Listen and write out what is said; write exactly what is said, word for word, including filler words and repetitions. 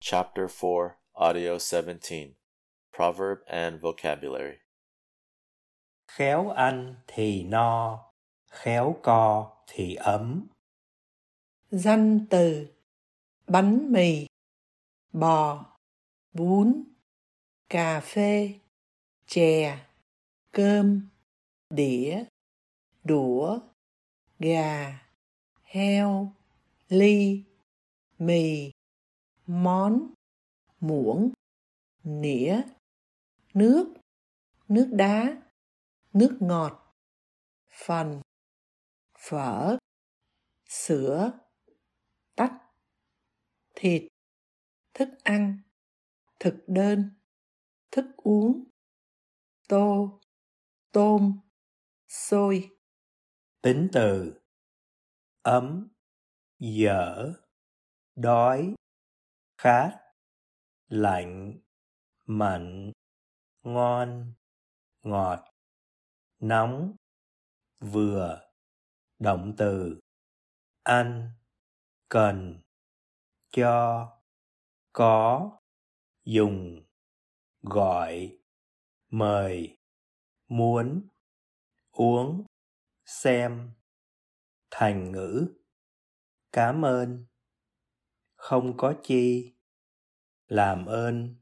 Chapter four, Audio seventeen, Proverb and Vocabulary. Khéo ăn thì no, khéo co thì ấm. Danh từ: bánh mì, bò, bún, cà phê, chè, cơm, đĩa, đũa, gà, heo, ly, mì, món, muỗng, nĩa, nước, nước đá, nước ngọt, phần, phở, sữa, tách, thịt, thức ăn, thực đơn, thức uống, tô, tôm, xôi. Tính từ: ấm, dở, đói, khát, lạnh, mặn, ngon, ngọt, nóng, vừa. Động từ: ăn, cần, cho, có, dùng, gọi, mời, muốn, uống, xem. Thành ngữ: cảm ơn, không có chi, làm ơn,